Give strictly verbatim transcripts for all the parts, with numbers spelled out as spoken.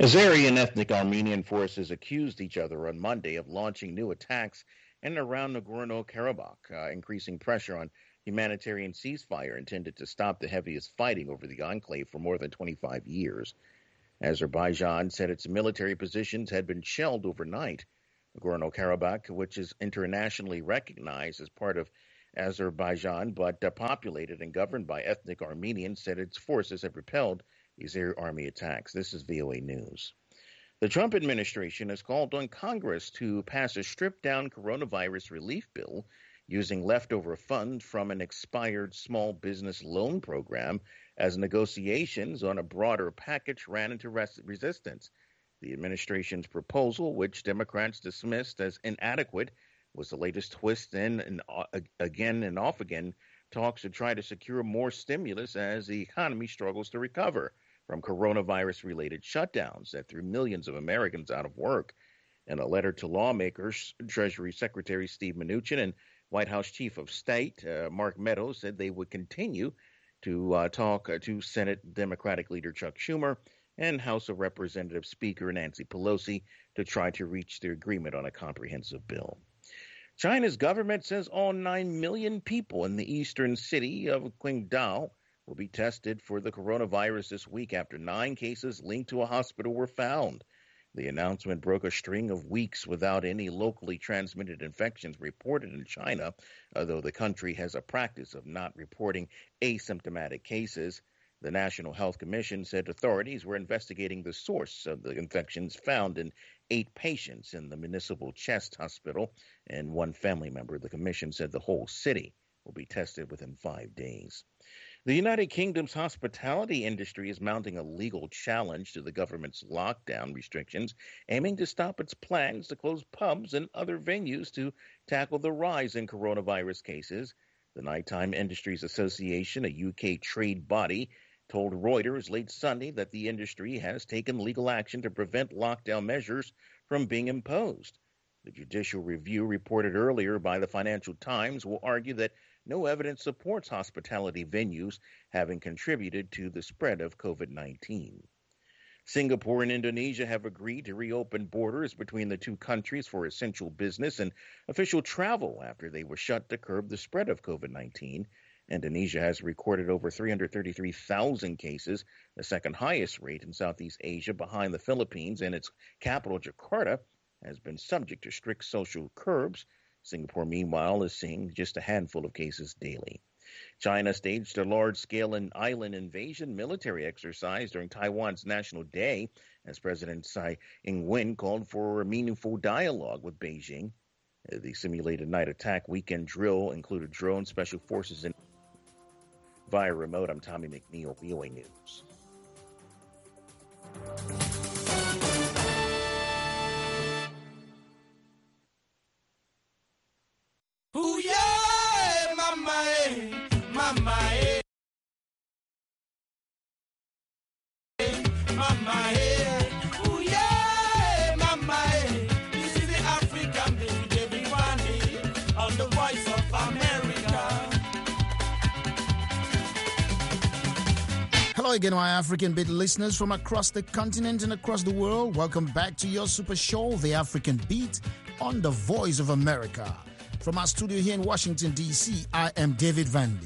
Azeri and ethnic Armenian forces accused each other on Monday of launching new attacks in and around Nagorno-Karabakh, uh, increasing pressure on humanitarian ceasefire intended to stop the heaviest fighting over the enclave for more than twenty-five years. Azerbaijan said its military positions had been shelled overnight. Nagorno-Karabakh, which is internationally recognized as part of Azerbaijan but uh, populated and governed by ethnic Armenians, said its forces have repelled these air army attacks. This is V O A News. The Trump administration has called on Congress to pass a stripped-down coronavirus relief bill using leftover funds from an expired small business loan program as negotiations on a broader package ran into res- resistance. The administration's proposal, which Democrats dismissed as inadequate, was the latest twist in and uh, again and off again talks to try to secure more stimulus as the economy struggles to recover from coronavirus-related shutdowns that threw millions of Americans out of work. In a letter to lawmakers, Treasury Secretary Steve Mnuchin and White House Chief of State uh, Mark Meadows said they would continue to uh, talk uh, to Senate Democratic leader Chuck Schumer and House of Representatives Speaker Nancy Pelosi to try to reach their agreement on a comprehensive bill. China's government says all nine million people in the eastern city of Qingdao will be tested for the coronavirus this week after nine cases linked to a hospital were found. The announcement broke a string of weeks without any locally transmitted infections reported in China, although the country has a practice of not reporting asymptomatic cases. The National Health Commission said authorities were investigating the source of the infections found in eight patients in the municipal chest hospital and one family member. The commission said the whole city will be tested within five days. The United Kingdom's hospitality industry is mounting a legal challenge to the government's lockdown restrictions, aiming to stop its plans to close pubs and other venues to tackle the rise in coronavirus cases. The Nighttime Industries Association, a U K trade body, told Reuters late Sunday that the industry has taken legal action to prevent lockdown measures from being imposed. The judicial review reported earlier by the Financial Times will argue that no evidence supports hospitality venues having contributed to the spread of COVID nineteen. Singapore and Indonesia have agreed to reopen borders between the two countries for essential business and official travel after they were shut to curb the spread of COVID nineteen. Indonesia has recorded over three hundred thirty-three thousand cases, the second highest rate in Southeast Asia behind the Philippines, and its capital, Jakarta, has been subject to strict social curbs. Singapore, meanwhile, is seeing just a handful of cases daily. China staged a large-scale island invasion military exercise during Taiwan's National Day as President Tsai Ing-wen called for a meaningful dialogue with Beijing. The simulated night attack weekend drill included drone special forces and via remote. I'm Tommy McNeil, V O A News. Ooh, yeah, mama, eh, mama, eh, mama, eh, ooh, yeah, mama, eh, this is the African baby, everyone, eh, on the Voice of America. Hello again, my African Beat listeners from across the continent and across the world. Welcome back to your super show, The African Beat, on the Voice of America. From our studio here in Washington, D C, I am David Vandy.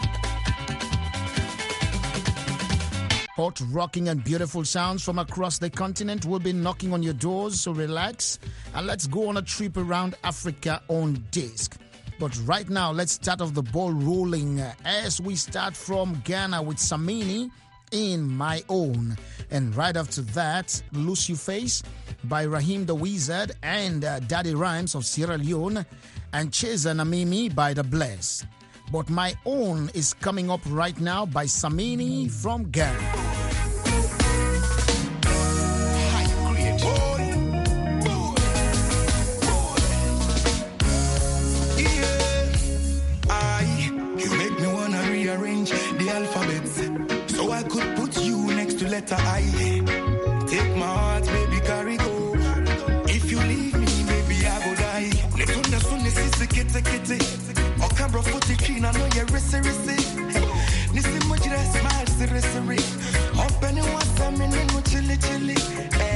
Hot, rocking, and beautiful sounds from across the continent will be knocking on your doors, so relax and let's go on a trip around Africa on disc. But right now, let's start off the ball rolling as we start from Ghana with Samini in My Own. And right after that, Lose Your Face by Raheem the Wizard and uh, Daddy Rhymes of Sierra Leone, and Cheza Namimi by The Bless. But My Own is coming up right now by Samini from Ghana. So I could put you next to letter I. Take my heart, baby, carry go. If you leave me, baby, I go die. Let's on the sun, kete kete. Or cabra footy clean, I know you're rissy rissy. Nisi mujira smile, siri siri. Open it once, I'm in chili chili.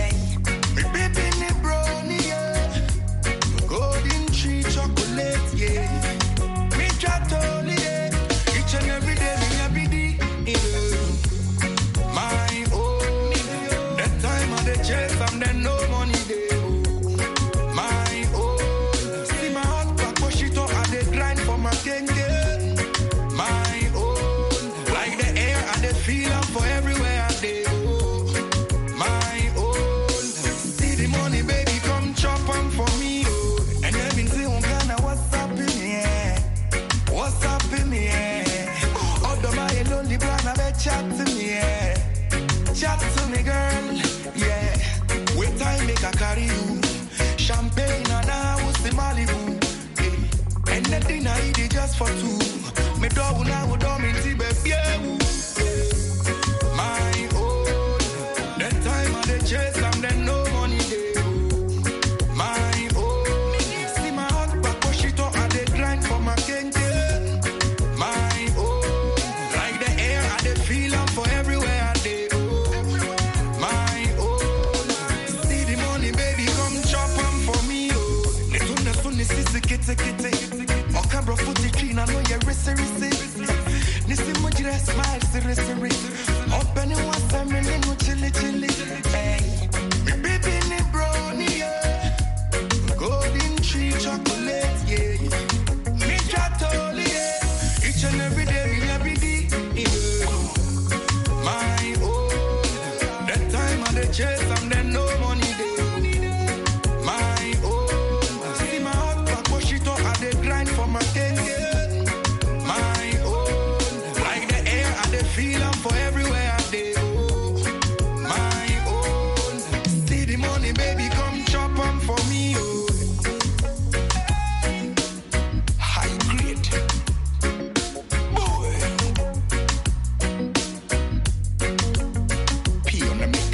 Dinner eat just for two. Me do now we do me baby. My own. That time of the chase and then no money day. My own. See my heart back push it up and they grind for my kente. My own. Like the air and the feel am for everywhere I dey. My own. See the money baby come chop am for me. Oh. Les tunes sont les six kete kete. Okabro footy clean I know you're risi risi. Nisi mujira smile siri siri. Open it once I'm in no chili chili. Hey, me baby ni brownie yeah. Golden tree chocolate yeah. Me totally yeah. Each and every day me every day yeah. My own. That time of the chase and then no money day. My own. See my heart back push it up and they grind for my cake yeah. My own. Like the air and the feel am for everywhere I dey. My own. See the money baby come chop am for me oh. High grade. Boy. P on the mix.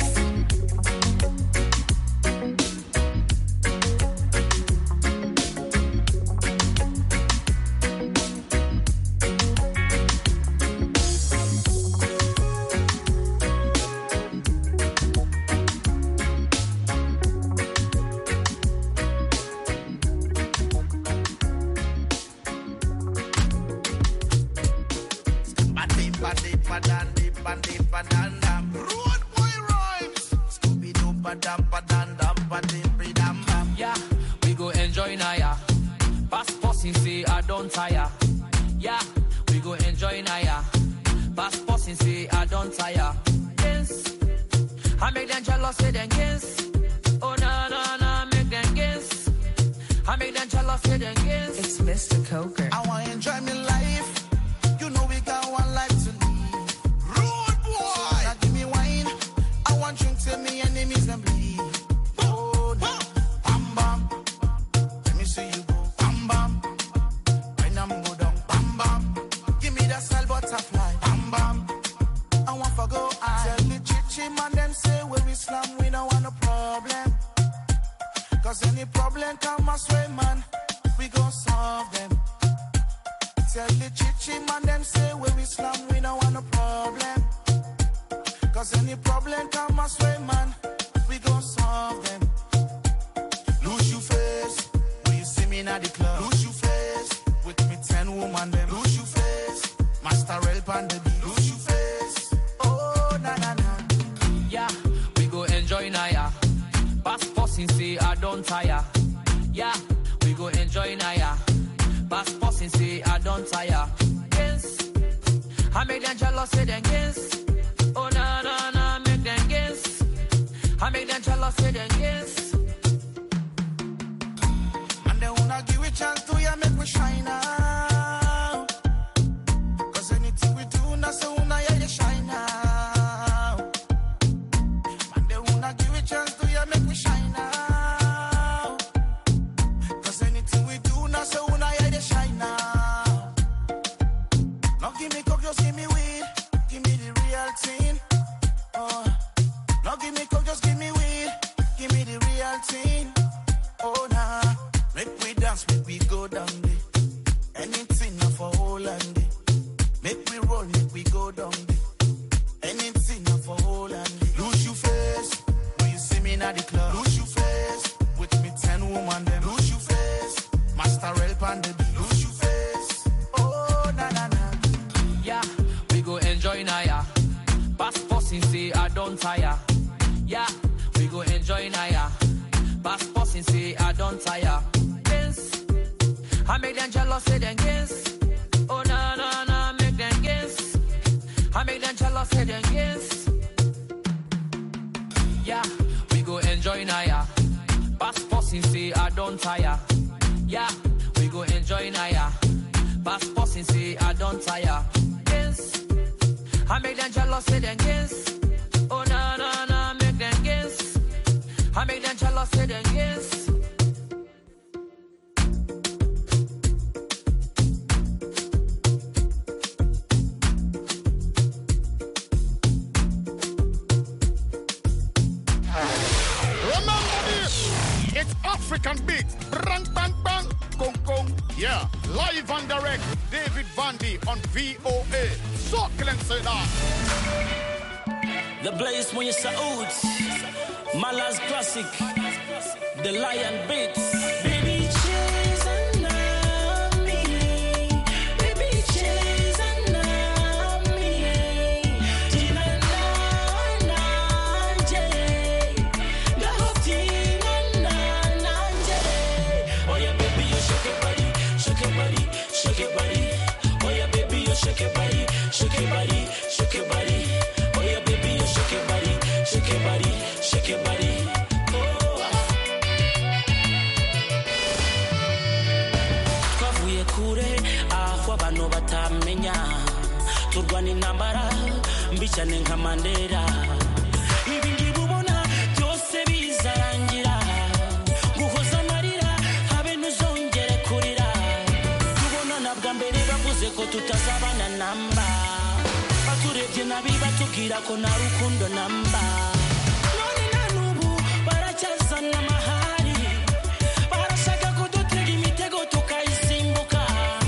Yeah, we go enjoy Naya. Passport since say I don't tire. Yeah, we go enjoy Naya. Passport since say I don't tire. Yes, I make them jealous, say them yes. Oh na na na, make them yes. I make them jealous, say them yes. It's Mister Coker. I want to enjoy my life. You know we got one life to live. Rude boy. Now give me wine. I want drink till me enemies them bleed. Oh, no. Bam bam. Let me see you go. Bam bam. When I'm go down. Bam bam. Give me that cell butterfly. Bam bam. I want to go. I tell the chichi man them say where we slam we don't want no problem. Cause any problem come my way man. We gon' solve them. Tell the chichi man them say where we slam we don't want no problem. Cause any problem come my way man. We gon' solve them. Lose your face. When you see me in the club. Lose your face. With me ten woman them. Lose your face. Master help on the beat. Lose your face. Oh na na na. Yeah, we go enjoy Naya. Passport since say I don't tire. Yeah, we go enjoy Naya. Passport since say I don't tire. Yes, I make them jealous, say them yes. Oh na na na, make them yes. I make them jealous, say them yes. And they wanna give a chance to ya make we shine now. Cause anything we do now so wanna ya shine now. And they wanna give a chance to ya make we shine now. Cause anything we do now so wanna ya shine now. Now give me coke, just give me weed. Give me the real thing. Oh. Now give me coke, just give me weed. Give me the real thing. Oh nah. Make we dance, make we go down there. Anything now for whole and day. Make we roll, make we go down there. Anything now for whole and day. Lose your face. When you see me in the club. Lose your face. With me ten woman them. Lose your face. Master help on the beat. Lose your face. Oh na na na. Yeah, we go enjoy Naya. Passport since say I don't tire. Yeah, we go enjoy Naya. Passport since say I don't tire. Yes, I make them jealous, say them yes. Oh na na na, make them yes. I make them jealous, say them yes. Yeah, we go enjoy Naya. Passport since say I don't tire. Yeah, we go enjoy Naya. Passport since say I don't tire. Yes, I make them jealous, say them yes. Oh na na na, make them yes. I make them jealous, say them yes. Live and direct, David Vandy on V O A. Succulent say that. The place when you Saud, Malas Classic, the Lion Beats. Baby, chase and love me. Baby, chase and love me. Tina na na jay, the whole Tina na na jay. Oh yeah, baby, you shake your body, shake your body, shake your body. Oh yeah, baby, you shake your body, shake your body, shake your body. Oh yeah, baby, you shake your body, shake your body, shake your body. Aho abantu batamenya turwana intambara mbicane nka Mandela ibi ngibubona byose bizarangira guhoza amarira habe ntuzongere kurira tubona nabwa mbere bavuze ko tutazabana namba baturebye nabi batubwira ko nta rukundo namba none na nubu baracyazana amahari barashaka kudutega imitego tukayisimbuka.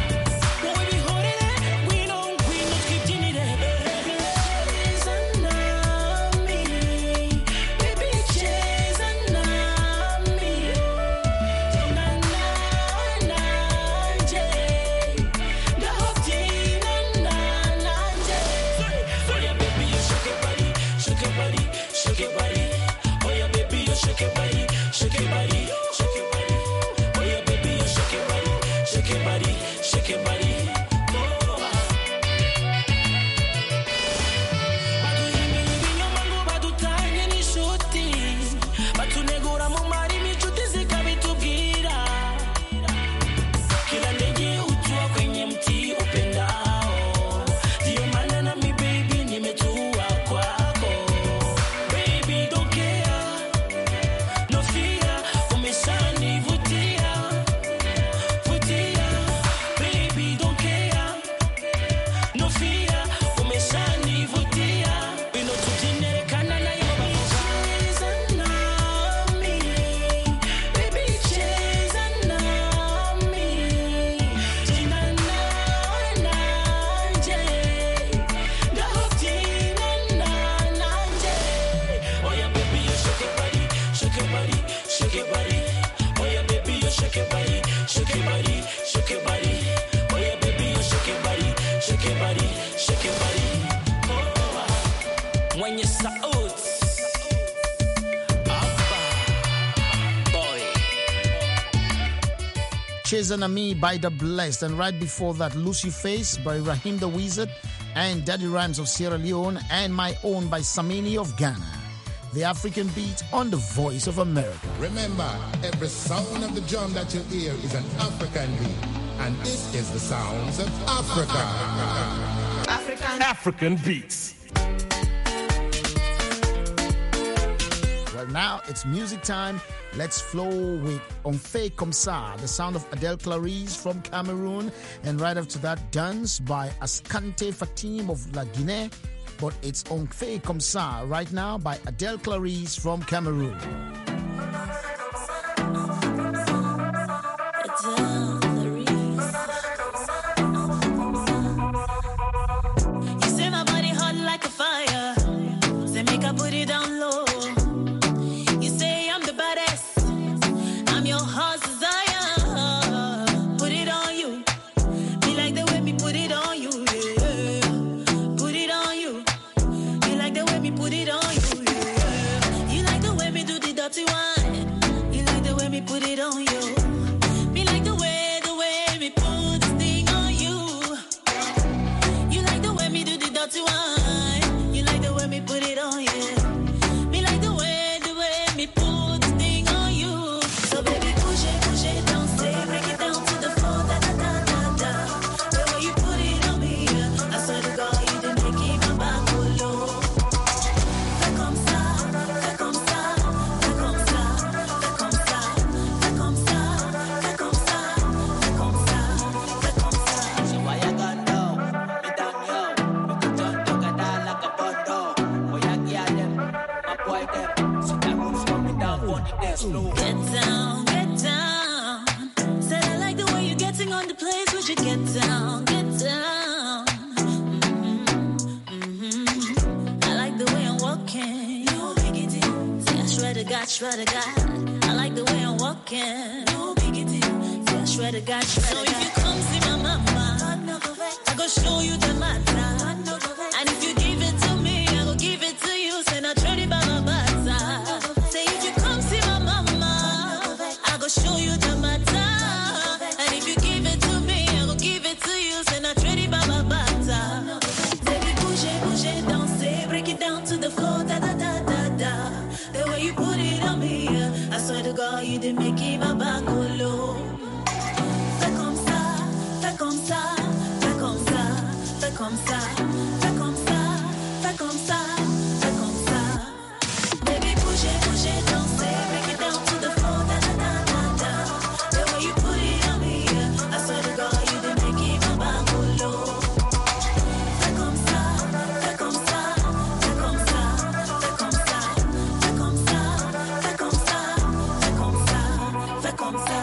Chasing Me by The Blessed, and right before that, Lucy Face by Raheem the Wizard and Daddy Rhymes of Sierra Leone, and My Own by Samini of Ghana. The African Beat on the Voice of America. Remember, every sound of the drum that you hear is an African beat, and this is the sounds of Africa. African, African Beats. Well, now it's music time. Let's flow with On Fait Comme Ça, the sound of Adele Clarice from Cameroon. And right after that, Dance by Ascante Fatim of La Guinée. But it's On Fait Comme Ça right now by Adele Clarice from Cameroon. You say my body hot like a fire. Say make I put it down low. You say I'm the baddest. I'm your heart's desire. Put it on you. Me like the way me put it on you, yeah. Put it on you. Me like the way me put it on you, yeah. You like the way me do the dirty would you get down, get down? Mm-hmm, mm-hmm. I like the way I'm walking. No biggie deal. Say I swear to God, swear to God. I like the way I'm walking. No biggie deal. Say I swear to God, swear to God. So if you come see my mama, I go show you the matter. And if you give it to me, I go give it to you. Say not ready by my bata. Say if you come see my mama, I go show you the matter. And if you give it to me, I go give it to you. Say not ready by my bata. Baby, bouger, bouger, danser, break it down to the floor, da da da da da. The way you put it on me, I swear to God, you didn't make it my back go low. Fais comme ça, fais comme ça, fais comme ça, fais comme ça, fais comme ça, fais comme ça, fais comme ça. Baby, bouger, bouger, danser, break it down to the floor, da da da da da. The way you put it on me, I swear to God, you didn't make it my back go low. Fais comme ça, fais comme ça, fais comme ça, fais comme ça, fais comme ça, fais comme ça, fais comme ça, fais comme ça.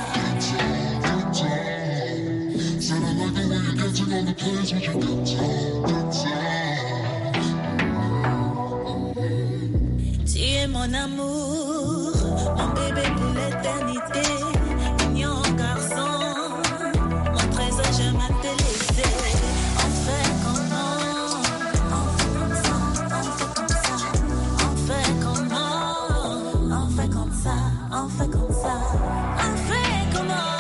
Tu es mon amour, mon bébé pour l'éternité, mignon garçon, mon trésor, j'aime à te laisser. On fait comment? On fait comme ça, on fait comme ça, on fait comment? On fait comme ça, on fait comme ça, on fait comment?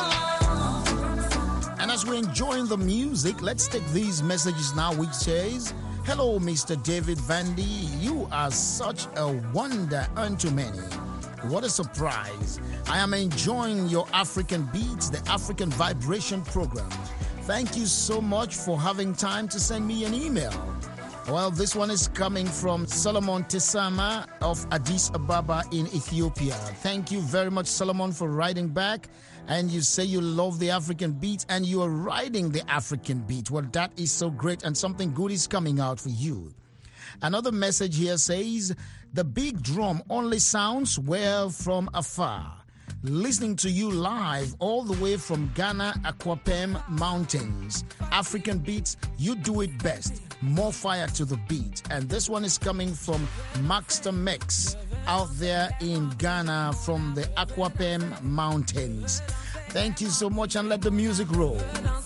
And as we're enjoying the music, let's take these messages now, which says, hello, Mister David Vandy. You are such a wonder unto many. What a surprise. I am enjoying your African beats, the African Vibration program. Thank you so much for having time to send me an email. Well, this one is coming from Solomon Tesama of Addis Ababa in Ethiopia. Thank you very much, Solomon, for writing back. And you say you love the African beat and you are riding the African beat. Well, that is so great, and something good is coming out for you. Another message here says, the big drum only sounds well from afar. Listening to you live all the way from Ghana, Aquapem Mountains. African beats, you do it best. More fire to the beat. And this one is coming from Maxter Mex out there in Ghana from the Aquapem Mountains. Thank you so much, and let the music roll.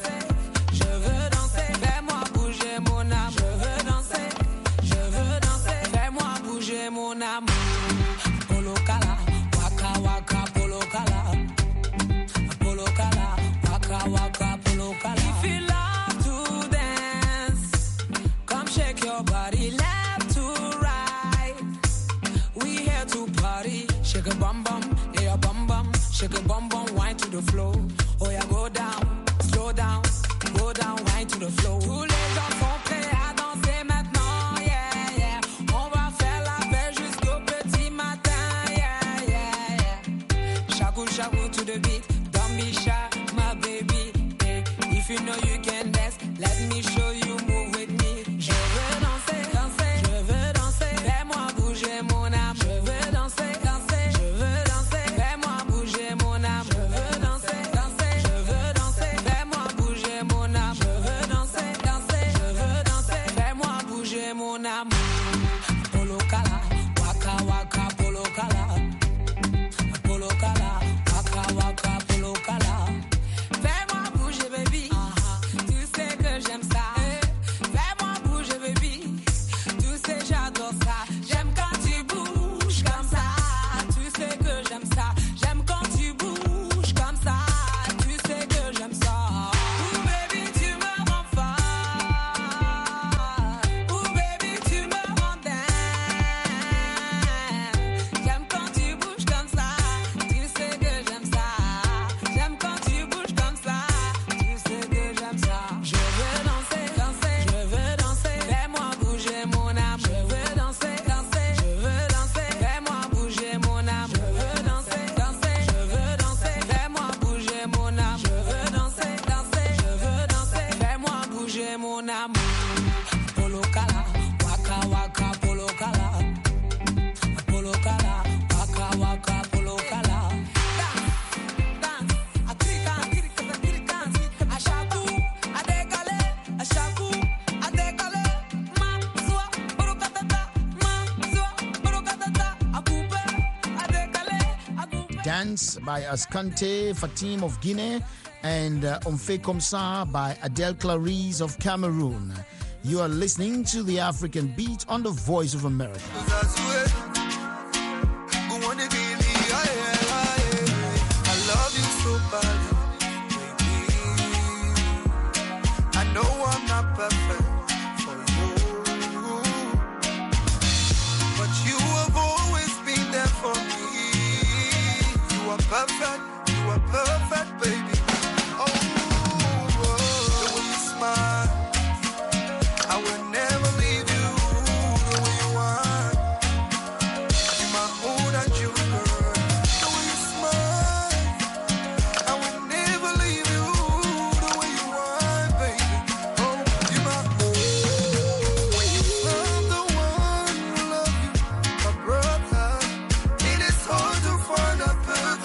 If you love to dance, come shake your body left to right. We here to party. Shake a bum bum, yeah, bum bum. Shake a bum bum, wine to the floor. Oh yeah, go down, slow down, go down, wine to the floor. Tous les gens sont prêts à danser maintenant, yeah, yeah. On va faire la fête jusqu'au petit matin, yeah, yeah, yeah. Shaku shaku to the beat, don't be shy, my baby. Hey, if you know you can dance, let me show you, move with me. Je veux danser, danser, je veux danser. Fais-moi bouger mon âme. Je veux danser, danser, je veux danser. Fais-moi bouger mon âme. Je veux danser, danser, je veux danser. Fais-moi bouger mon âme. Je veux danser, danser, je veux danser. Fais-moi bouger mon âme. Polo kala, waka waka polo kala. Polo kala, waka waka polo kala. Fais-moi bouger baby. Dance by Ascante Fatim of Guinea, and uh, On Fait Comme Ça by Adele Clarice of Cameroon. You are listening to the African Beat on the Voice of America. Perfect, you are perfect, baby. Oh, oh, the way you smile, I will never leave you. The way you are, you're my own and you, girl. The way you smile, I will never leave you. The way you are, baby. Oh, you're my own. I'm the one who love you, my brother. It is hard to find a perfect.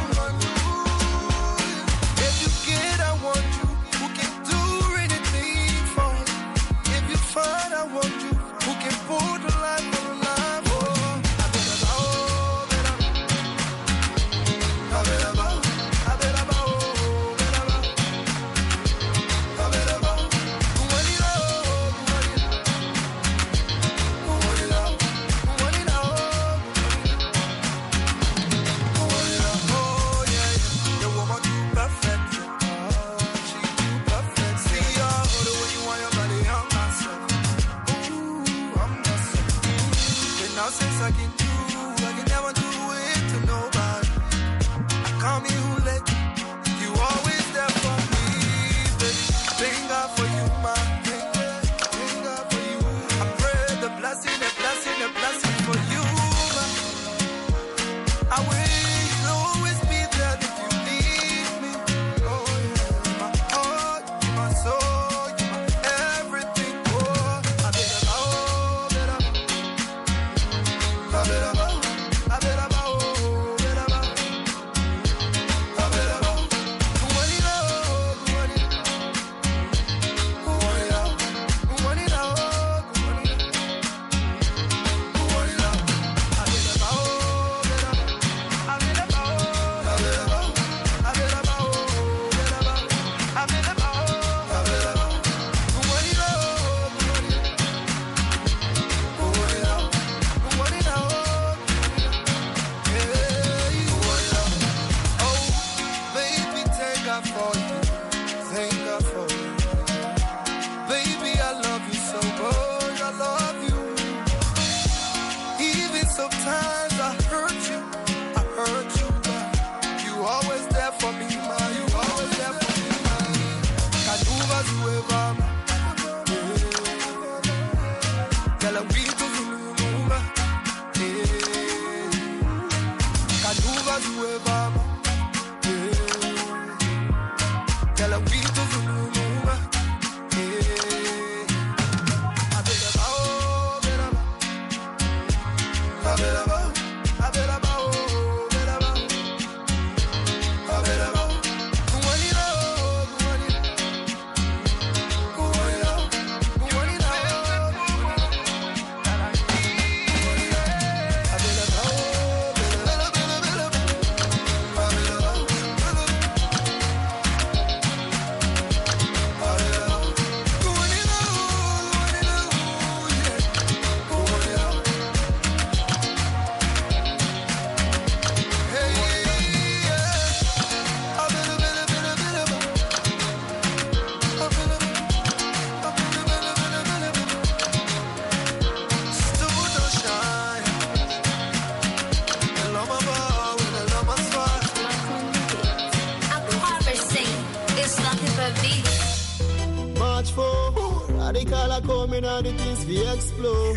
Coming out the things we explode.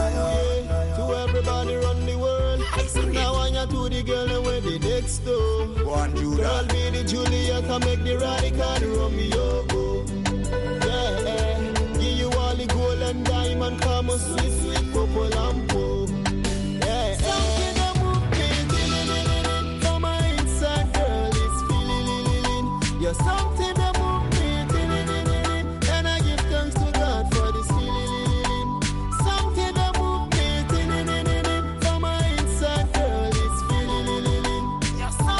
Yeah. To everybody run the world. Now I am to the girl and where the next door. Girl be the Juliet and make the radical Romeo go. Yeah, give you all the gold and diamond, come on sweet, sweet purple lampo. Yeah, something that move me, for my inside girl is feeling. You're something that move me, and I give thanks to God for this feeling. Something that move me, for my inside girl is feeling. You're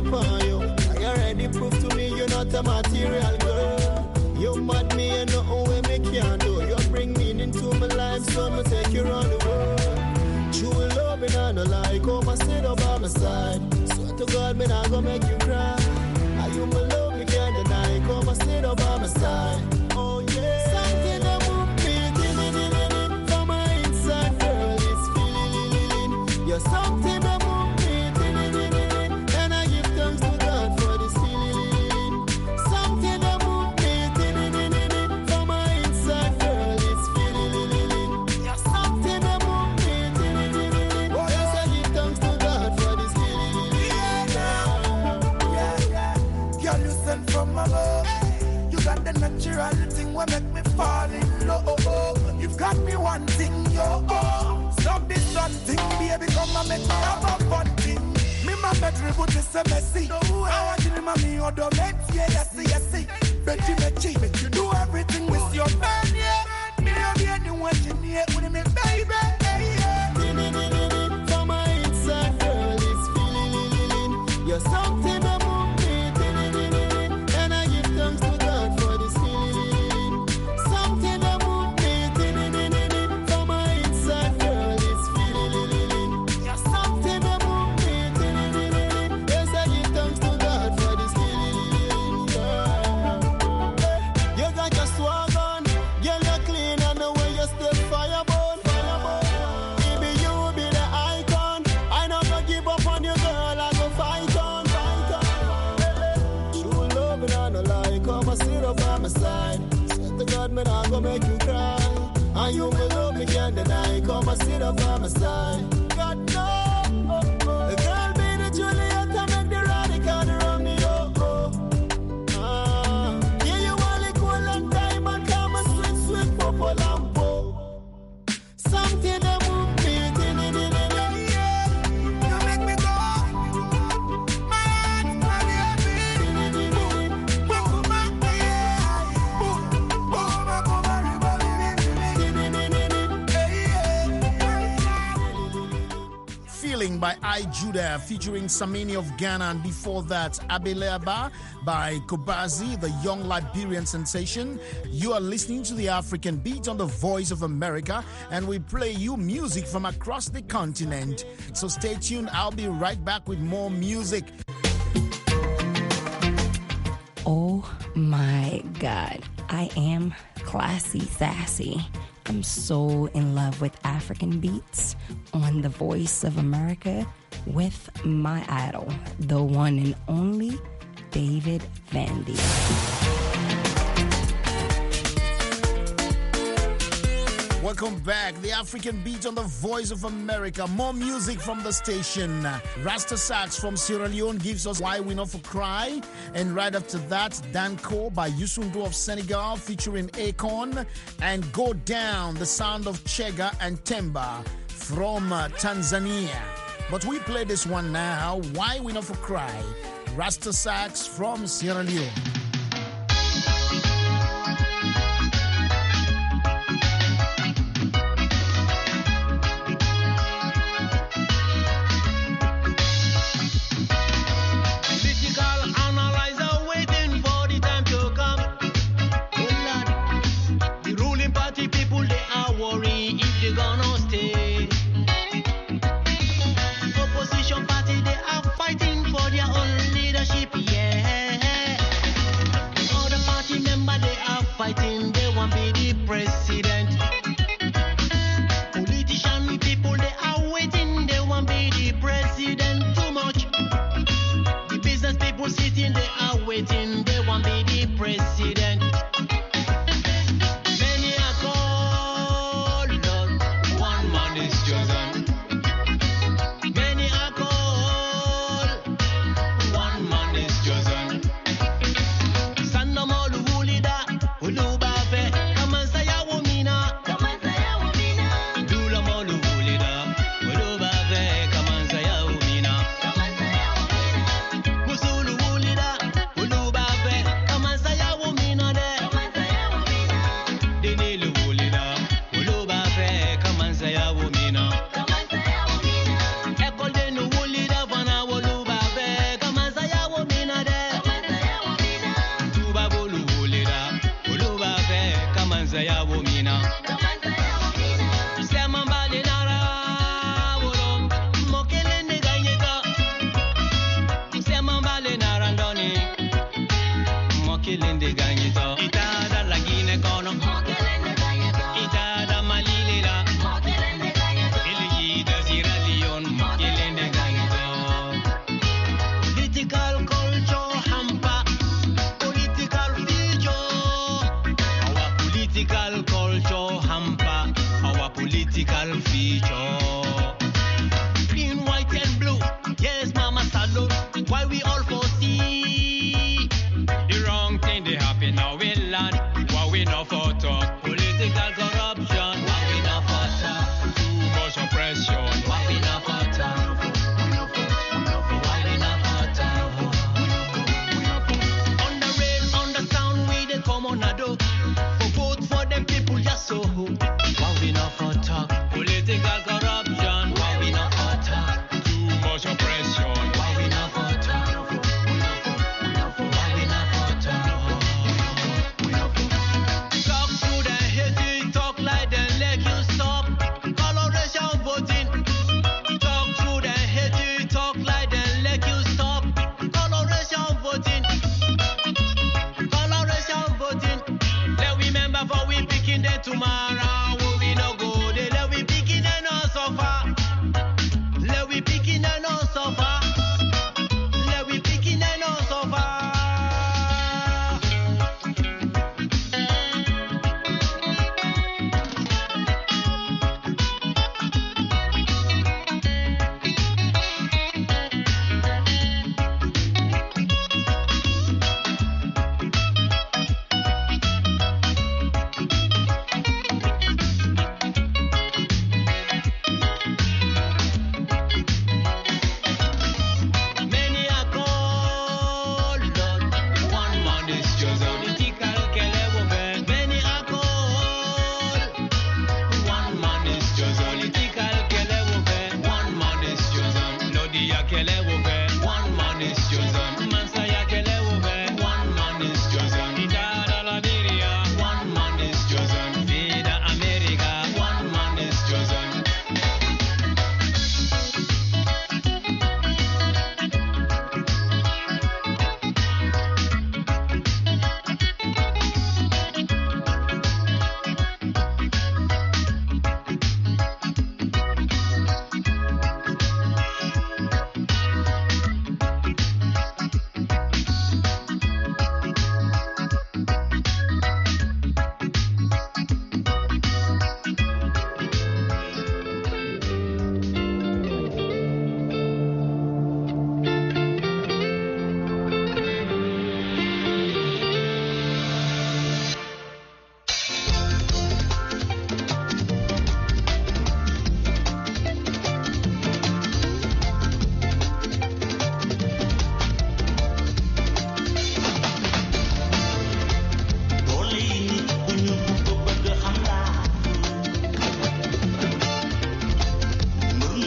for you. I already proved to me you're not a material girl. You mad me and nothing way me can do. You bring meaning to my life, so I'ma take you around the world. True love and I no lie, come and sit up by my side. Swear to God, me not gonna make you cry. Are you my love, me can't deny. Come and sit up by my side. Oh yeah. Something that move me, from my inside, girl, it's feeling. You're something that move me, and I give thanks to God for this feeling. Something that move me, from my inside, girl, it's feeling. You're something that move me, yes, I give thanks to God for this feeling. Yeah, yeah, yeah. Girl, you sent from above. You got the natural thing what make me fall in love. You've got me one thing, yo. Oh. Stop this something, baby, come and make me have a fun thing. Me my bedroom put this a messy. I want you to mommy or the mate, yeah, yes, yes, yes. Betty, Betty, make you do everything with your man, yeah. Me love you and you want you near with me, baby, yeah. From my inside, girl, it's feeling. You're something that move me, and I give thanks to God for this feeling. Something that move me, from my inside, girl, it's feeling. You're something that move me, yes, I give thanks to God for this feeling. Yeah. You got your swag on, you're not clean, and the way you step fireborn. Baby, you be the icon. I not gonna give up on you, girl. I go fight on, fight on. True love and I no lie. Come and sit up by my side. Swear to God, me not gonna make you cry. And you will love me, can't deny. Come and sit up by my side. God no, the girl be the Juliet and make the radical run me oh oh. Ah, yeah, you only cool and diamond, come and sweet sweet purple and pop. Something that move me, yeah. You make me go. My heart, my baby. Boom, boom, my yeah. Boom, boom, my boom, Feeling by I Judah featuring Samini of Ghana, and before that Abeleba by Kobazi, the young Liberian sensation. You are listening to the African Beat on the Voice of America, and we play you music from across the continent. So stay tuned, I'll be right back with more music. Oh my God, I am classy sassy. I'm so in love with African beats on the Voice of America with my idol, the one and only David Vandy. Welcome back. The African Beat on the Voice of America. More music from the station. Rasta Sax from Sierra Leone gives us Why We Not For Cry. And right after that, Danko by Youssoundo of Senegal featuring Akon. And Go Down, the sound of Chega and Temba from uh, Tanzania. But we play this one now. Why We Not For Cry. Rasta Sax from Sierra Leone. Opposition party, they are fighting for their own leadership, yeah.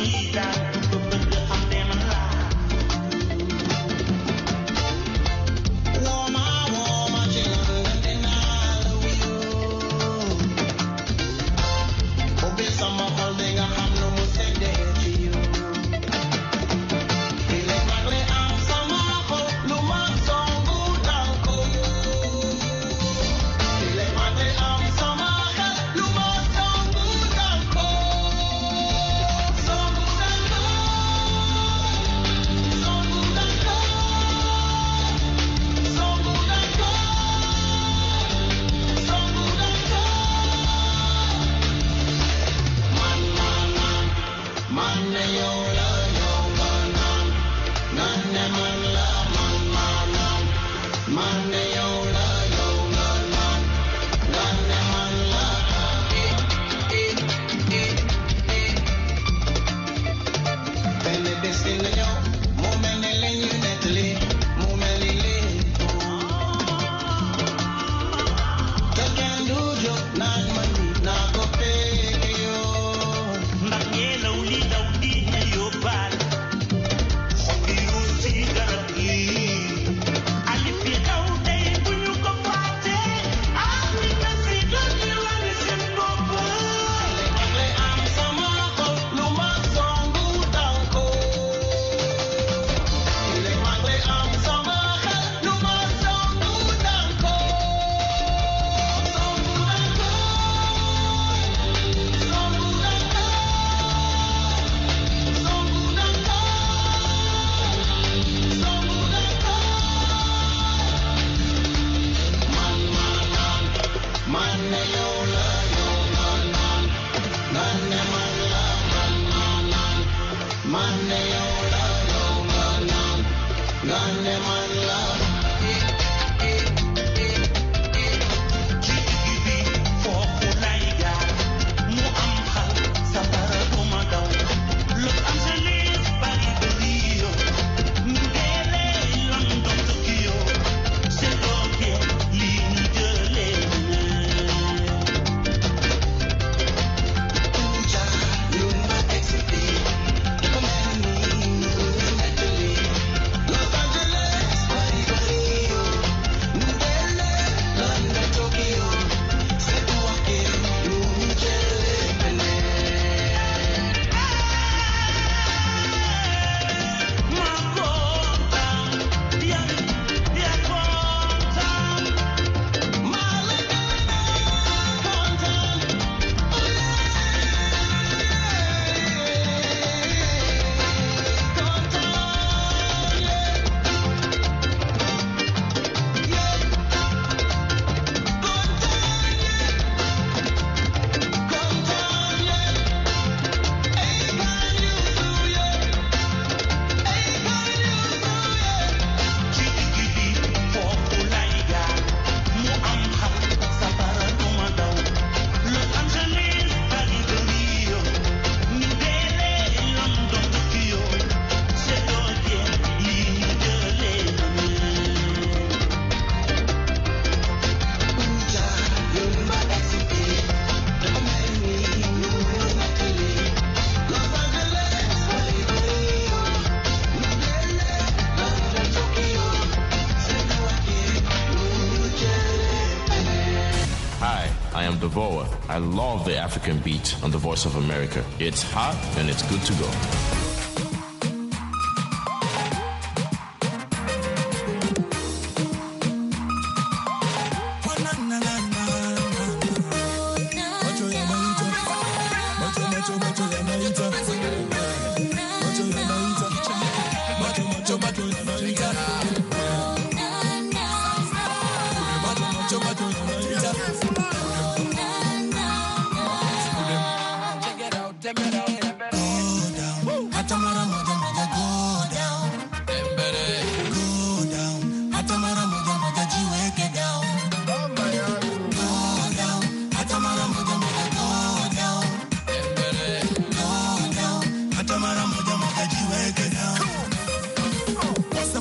I love the African beat on the Voice of America. It's hot and it's good to go.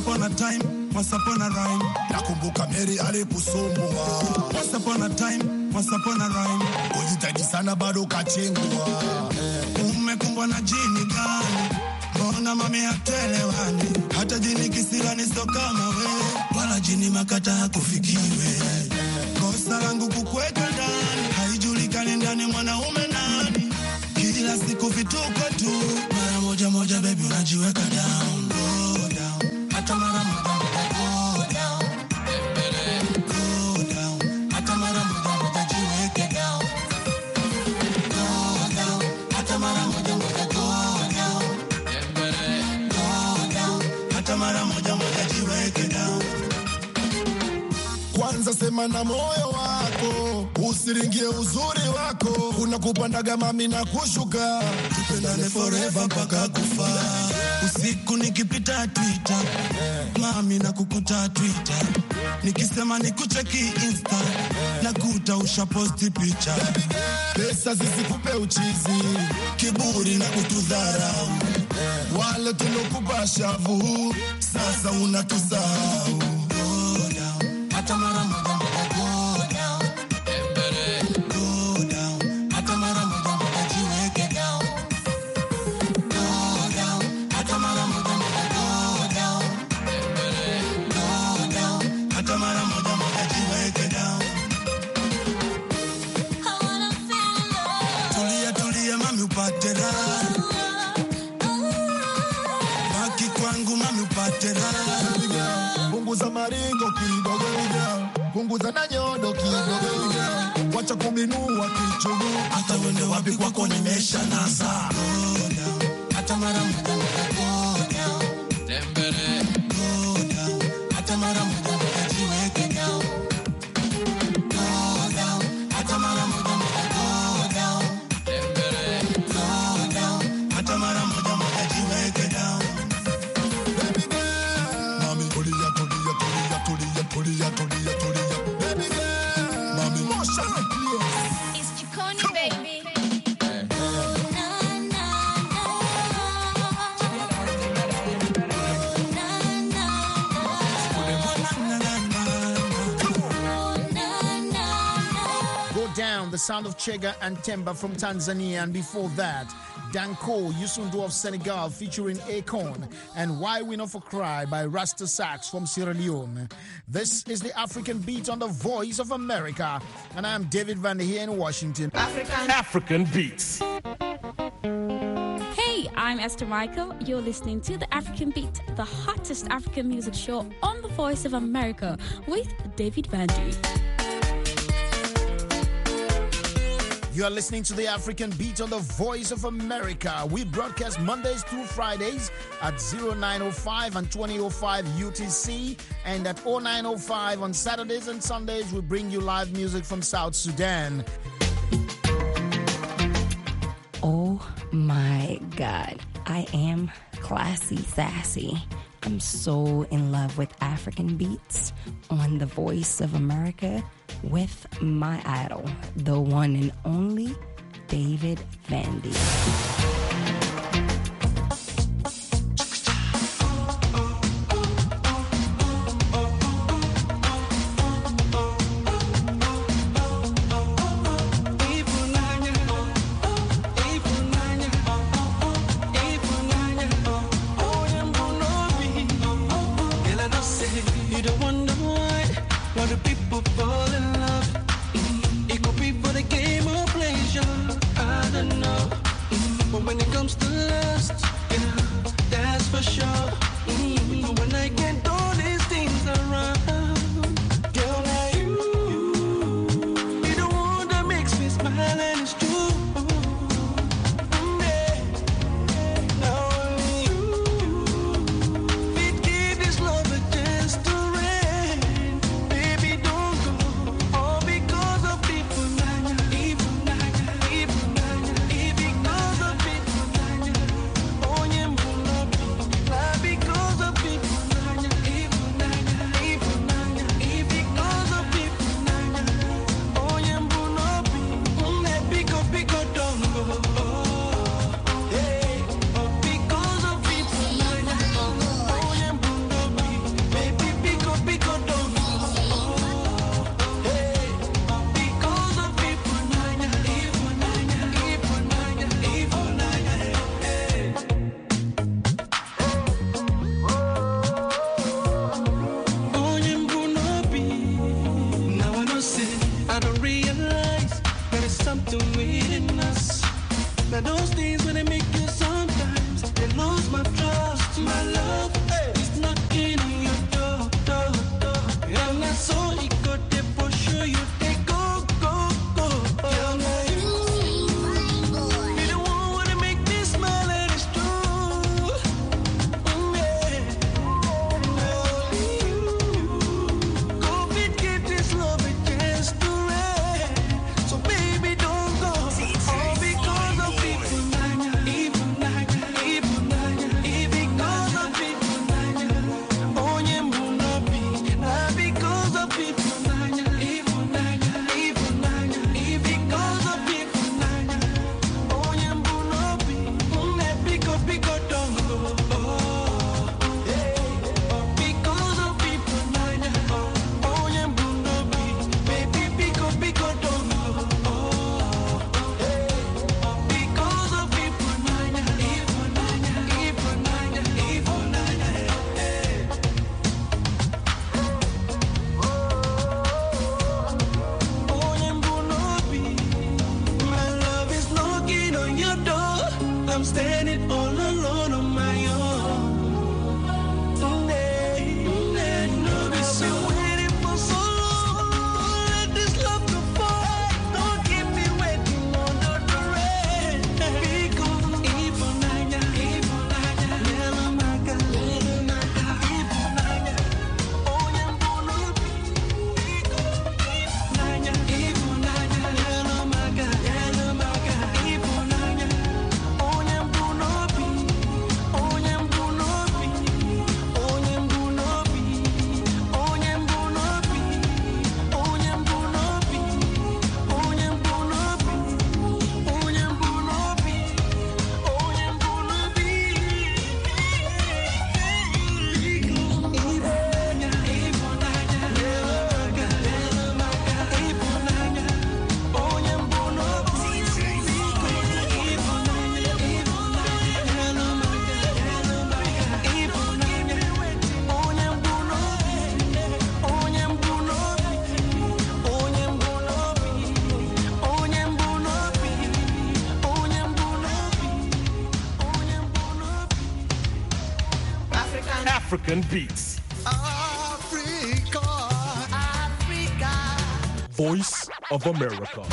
Once upon a time, once upon a rhyme. Ujitahidi sana bado kachengwa. Umekumbwa na jini gani? Mbona mami hatuelewani? Hata jini kisirani so kama we, wala jini makata hakufikiwe. Kosa langu kukuweka ndani, haijulikani ndani mwanaume nani. Kila siku vituko tu, mara moja moja baby unajiweka down, go down. Hata mara moja moja go down, go down. Hata mara moja moja jiweke down, go down. Hata mara moja moja go down, go down. Hata mara moja moja jiweke down. Kwanza sema na moyo wako, usiringie uzuri wako. Unakupandaga mami na kushuka, tupendane forever mpaka kufa. Usiku nikipita Twitter, mami na kukuta Twitter. Nikisema nikucheki Insta, nakuta usha posti picha. Pesa zisikupe uchizi, kiburi na kutudharau. Wale tulokupa shavu, sasa unatusahau. Hata mara moja moja go down, go down. Hata mara moja moja jiweke down, go down. Hata mara moja moja go down, go down. Hata mara moja moja jiweke down. Tulia tulia mami upate raha, baki kwangu mami upate raha. Punguza maringo kidogo, punguza na nyodo kidogo, wacha kuminua kichungu. Hata wende wapi kwako nimesha nasa. Hata mara moja moja go down, go down. Hata mara moja moja jiweke down, go down. Hata mara moja moja go down, go down. Hata mara moja moja jiweke down. Baby girl, mami tulia tulia tulia tulia tulia tulia tulia. Baby girl, mami motion like please. It's Chiconi baby. Go Down, the sound of Chega and Temba from Tanzania, and before that, Danko, Yusundu of Senegal featuring Akon, and Why We Not For Cry by Rasta Sax from Sierra Leone. This is the African Beat on the Voice of America, and I am David Van here in Washington. African, African Beats. Hey, I'm Esther Michael. You're listening to the African Beat, the hottest African music show on the Voice of America with David Vandy. You are listening to the African Beat on the Voice of America. We broadcast Mondays through Fridays at oh nine oh five and twenty oh five U T C, and at oh nine oh five on Saturdays and Sundays we bring you live music from South Sudan. Oh my God, I am classy sassy. I'm so in love with African beats on the Voice of America with my idol, the one and only David Vandy. But when all alone on my own. Nay, nay, no, be so waiting for so long. Let this love go far. Don't keep me waiting under the rain. Because even Nanya, even Nanya, Lelo Maga, Lelo Maga, even Nanya, Onya Mbono, Nanya, even Nanya, Lelo Maga, Lelo Maga, even Nanya, Onya Mbono, Onya Mbono, Onya Mbono, Onya Mbono, Onya Mbono, Onya Mbono, Onya African Beats. Africa, Africa, Voice of America.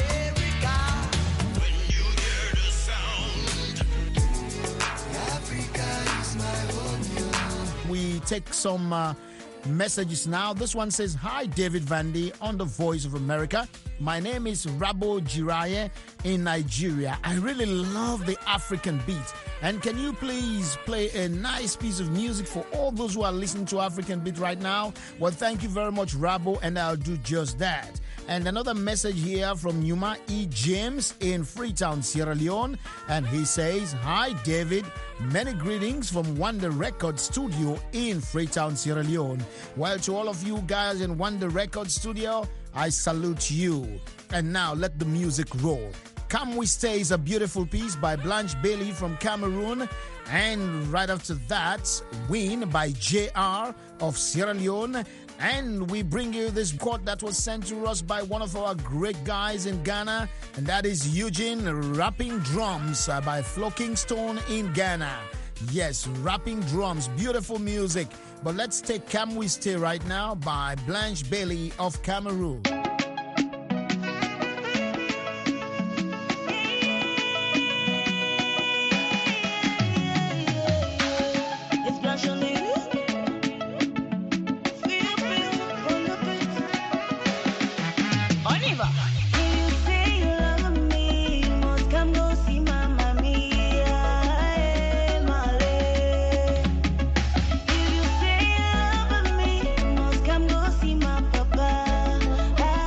When you hear the sound, Africa is my home. We take some uh, messages now. This one says, "Hi, David Vandy on the Voice of America. My name is Rabo Jiraye in Nigeria. I really love the African beat. And can you please play a nice piece of music for all those who are listening to African beat right now?" Well, thank you very much, Rabo, and I'll do just that. And another message here from Yuma E. James in Freetown, Sierra Leone. And he says, "Hi, David. Many greetings from Wonder Record Studio in Freetown, Sierra Leone. Well, to all of you guys in Wonder Record Studio, I salute you. And now let the music roll. Come We Stay is a beautiful piece by Blanche Bailey from Cameroon. And right after that, Win by J R of Sierra Leone. And we bring you this quote that was sent to us by one of our great guys in Ghana, and that is Eugene Rapping Drums uh, by Flo Kingston in Ghana. Yes, rapping drums, beautiful music. But let's take Come We Stay right now by Blanche Bailey of Cameroon. Come go see my papa.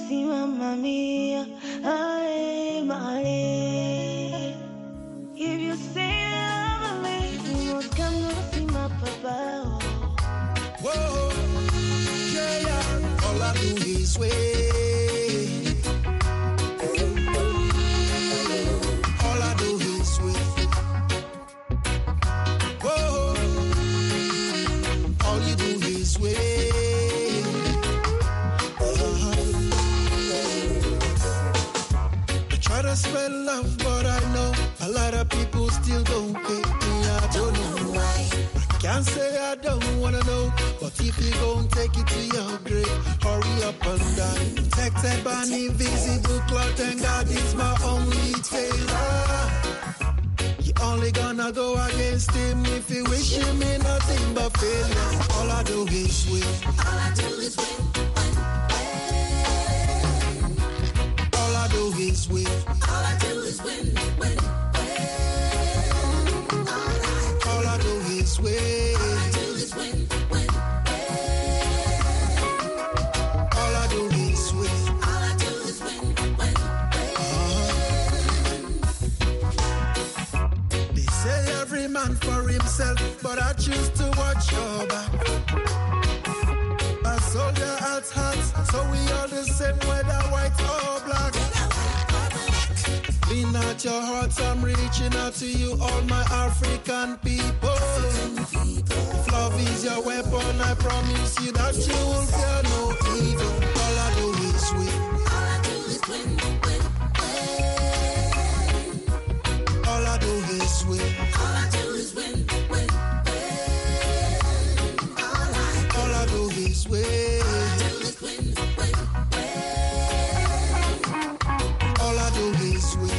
see mamma mia, ay, male. If you say you love me, you must come to see my papa. Whoa, yeah, yeah. All I do is wait. All I do is wait. Whoa, all you do is wait. Uh-huh. I try to spread love, but I know a lot of people still don't hate me. I don't know why. Can't say I don't wanna know, but if you gon' take it to your grave, hurry up and die. Protected by an invisible cloth, and God is my only favor. You only gonna go against him if you wish him me nothing but failure. All I do is win. All I do is win. All I do is win. All I do is win. Win. All I do is win. All I do is win. Win. All I do is win. All I do is win. Win. Uh-huh. They say every man for himself, but I choose to watch your back. A soldier at heart, so we all the same, whether white or black. Lean out your hearts, I'm reaching out to you, all my African people. If love is your weapon, I promise you that you will fear no evil. All I do is win. All I do is win, win, win. All I do is win. All I do is win, win, win. All I do is win. All I do is win, win, win. All I do is win.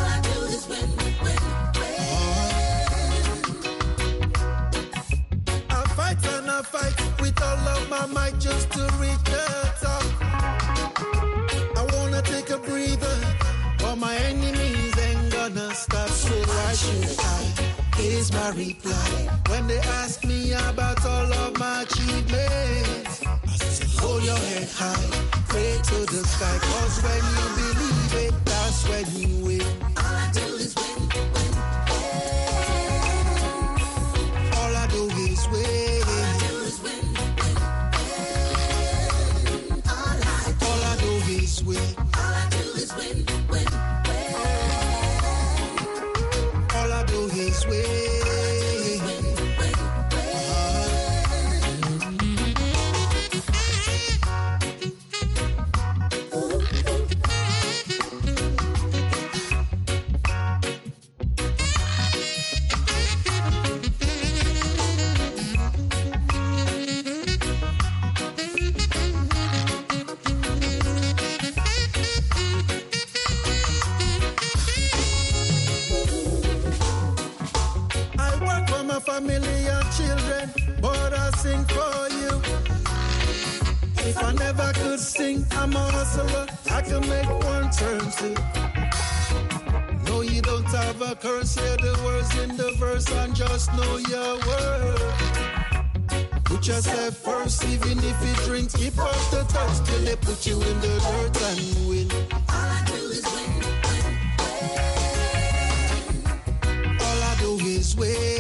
Fight with all of my might just to reach the top. I wanna take a breather, but my enemies ain't gonna stop. So why should I? Here's my reply. When they ask me about all of my achievements, I say hold your head high, pray to the sky. Cause when you believe it, that's when you win. All I do is win, win. All I do is win. Win. All I do is win, win, win. All I do is win. Family and children, but I sing for you. If I never could sing, I'm a hustler. I can make one turn two. No, you don't have a curse. Hear the words in the verse and just know your word. Put yourself first, even if you drink, keep up the thirst till they put you in the dirt and win. All I do is win, win, win. All I do is win.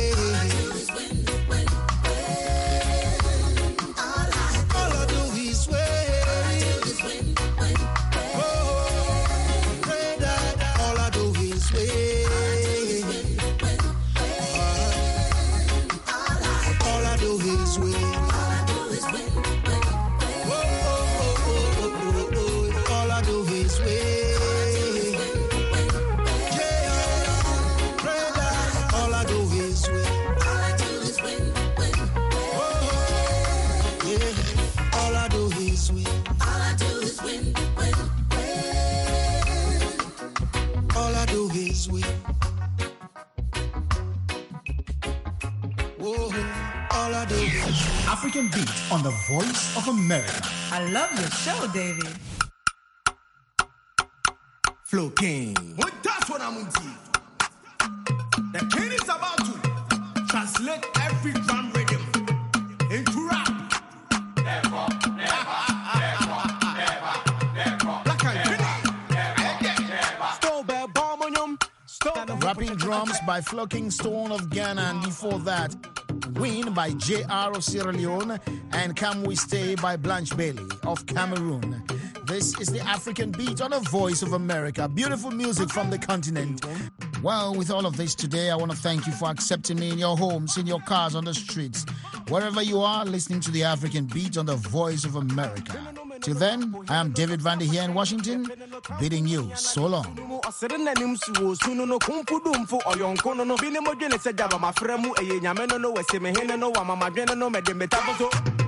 African Beat on the Voice of America. I love your show, David. Flow King. Well, that's what I'm into. The king is about to translate every drum rhythm into rap. Never, never, never, never, never. Rapping Drums by Flocking Stone of Ghana, and before that, Win by J R of Sierra Leone, and Come We Stay by Blanche Bailey of Cameroon. This is the African Beat on the Voice of America. Beautiful music from the continent. Well, with all of this today, I want to thank you for accepting me in your homes, in your cars, on the streets, wherever you are, listening to the African Beat on the Voice of America. Till then, I am David Vandy here in Washington, bidding you so long. no